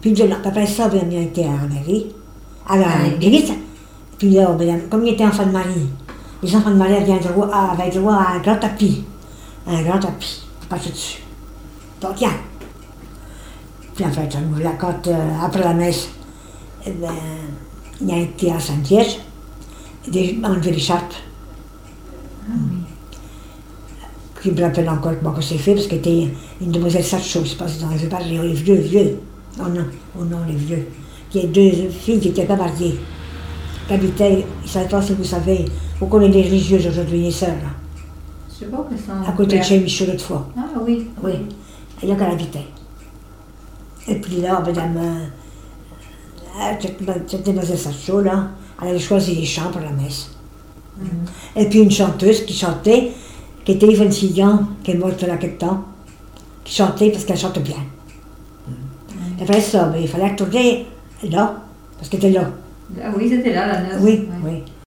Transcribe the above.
Puis après ça, ben, on a été à la mairie, à l'église. Puis là, ben, comme il était enfant de Marie, les enfants de Marie avaient droit à un grand tapis. Un grand tapis, passer dessus. Donc, tiens. Puis en fait, quand, après la messe, ben, il a été à Saint-Liège, enlever l'écharpe. Ah oui. Qui me rappelle encore comment c'est fait, parce qu'elle était une demoiselle Sacho, je ne sais pas si dans les pas les vieux. Oh non, les vieux. Il y a deux filles qui étaient pas mariées, qui habitaient, je ne sais pas si vous savez, vous connaissez les religieuses aujourd'hui, les sœurs, là. Je sais pas que ça. À côté de chez Michaud l'autre fois. Ah oui. Oui, et là qu'elle habitait. Et puis là, madame, cette demoiselle Sacho, là, elle avait choisi les chants pour la messe. Et puis une chanteuse qui chantait, qui était Yvonne Sillon, qui est morte là quelque temps, qui chantait parce qu'elle chante bien. Et après ça, mais il fallait retourner là, parce qu'elle était là. Ah oui, c'était là, la noce. Oui, Ouais. oui.